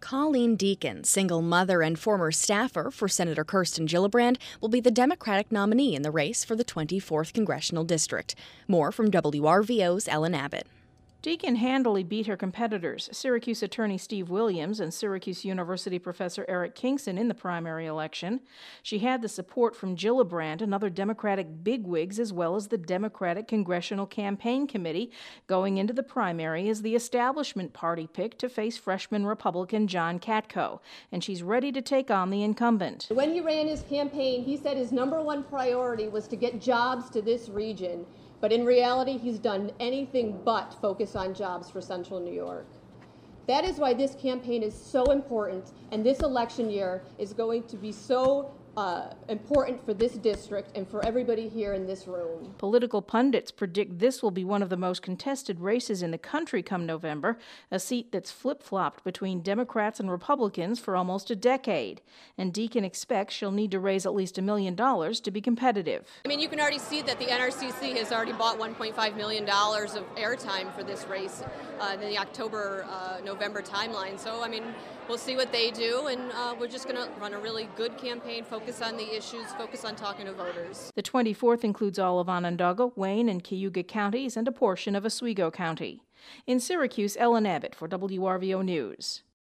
Colleen Deacon, single mother and former staffer for Senator Kirsten Gillibrand, will be the Democratic nominee in the race for the 24th Congressional District. More from WRVO's Ellen Abbott. Deacon handily beat her competitors, Syracuse attorney Steve Williams and Syracuse University professor Eric Kingson, in the primary election. She had the support from Gillibrand and other Democratic bigwigs, as well as the Democratic Congressional Campaign Committee, going into the primary as the establishment party pick to face freshman Republican John Katko, and she's ready to take on the incumbent. When he ran his campaign, he said his #1 priority was to get jobs to this region. But in reality, he's done anything but focus on jobs for Central New York. That is why this campaign is so important, and this election year is going to be so important for this district and for everybody here in this room. Political pundits predict this will be one of the most contested races in the country come November, a seat that's flip-flopped between Democrats and Republicans for almost a decade. And Deacon expects she'll need to raise at least $1 million to be competitive. I mean, you can already see that the NRCC has already bought $1.5 million of airtime for this race in the October-November timeline. So, I mean, we'll see what they do, and we're just going to run a really good campaign, focus on the issues, focus on talking to voters. The 24th includes all of Onondaga, Wayne, and Cayuga counties and a portion of Oswego County. In Syracuse, Ellen Abbott for WRVO News.